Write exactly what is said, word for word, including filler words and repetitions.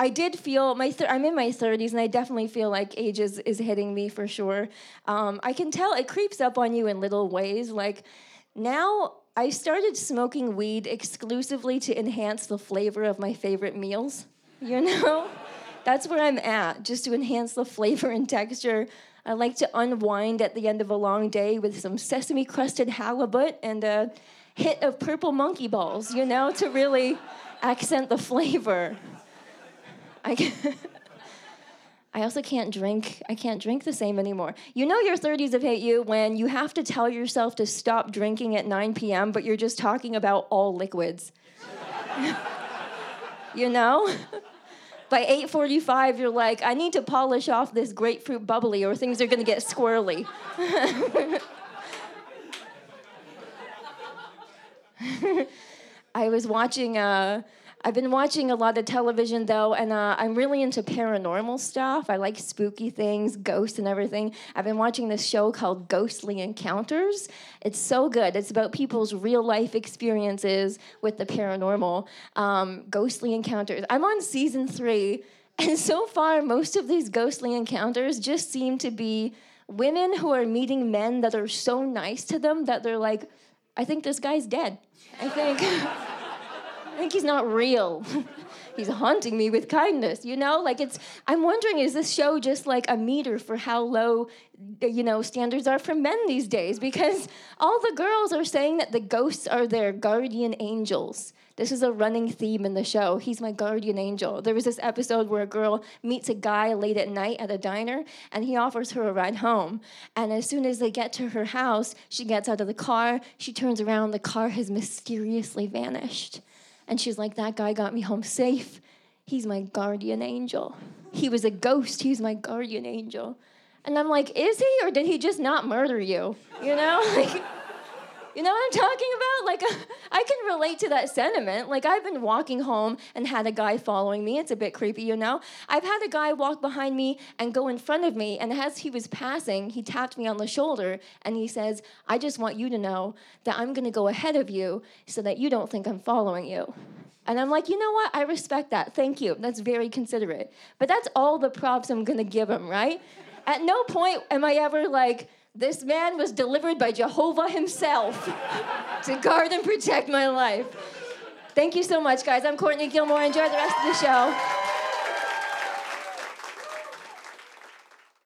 I did feel, my th- I'm in my thirties, and I definitely feel like age is, is hitting me for sure. Um, I can tell it creeps up on you in little ways. Like, now I started smoking weed exclusively to enhance the flavor of my favorite meals, you know? That's where I'm at, just to enhance the flavor and texture. I like to unwind at the end of a long day with some sesame-crusted halibut and a hit of purple monkey balls, you know, to really accent the flavor. I, I also can't drink. I can't drink the same anymore. You know your thirties have hit you when you have to tell yourself to stop drinking at nine p.m., but you're just talking about all liquids. You know? By eight forty-five, you're like, I need to polish off this grapefruit bubbly or things are going to get squirrely. I was watching, uh, I've been watching a lot of television, though, and uh, I'm really into paranormal stuff. I like spooky things, ghosts and everything. I've been watching this show called Ghostly Encounters. It's so good. It's about people's real-life experiences with the paranormal. Um, Ghostly Encounters. I'm on season three, and so far, most of these ghostly encounters just seem to be women who are meeting men that are so nice to them that they're like, I think this guy's dead. I think... I think he's not real. He's haunting me with kindness, you know? Like, it's, I'm wondering, is this show just like a meter for how low, you know, standards are for men these days? Because all the girls are saying that the ghosts are their guardian angels. This is a running theme in the show. He's my guardian angel. There was this episode where a girl meets a guy late at night at a diner, and he offers her a ride home. And as soon as they get to her house, she gets out of the car, she turns around, the car has mysteriously vanished. And she's like, that guy got me home safe. He's my guardian angel. He was a ghost. He's my guardian angel. And I'm like, is he, or did he just not murder you? You know? Like, you know what I'm talking about? Like, I can relate to that sentiment. Like, I've been walking home and had a guy following me. It's a bit creepy, you know? I've had a guy walk behind me and go in front of me, and as he was passing, he tapped me on the shoulder, and he says, I just want you to know that I'm going to go ahead of you so that you don't think I'm following you. And I'm like, you know what? I respect that. Thank you. That's very considerate. But that's all the props I'm going to give him, right? At no point am I ever like, this man was delivered by Jehovah himself to guard and protect my life. Thank you so much, guys. I'm Courtney Gilmore. Enjoy the rest of the show.